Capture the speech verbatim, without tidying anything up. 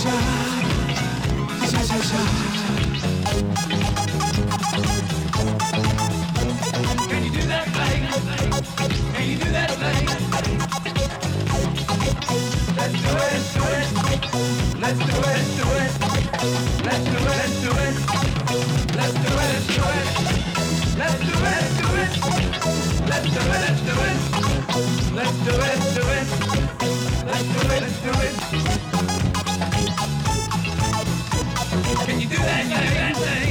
Can you do that thing? Can you do that thing? Let's do it, let's do it. Let's do it, let's do it. Let's do it, let's do it. Let's do it, let's do it. Let's do it, let's do it. Let's do it, let's do it. Let's do it, let's do it. Let's do it, let's do it. Can you do that? Can you do that thing?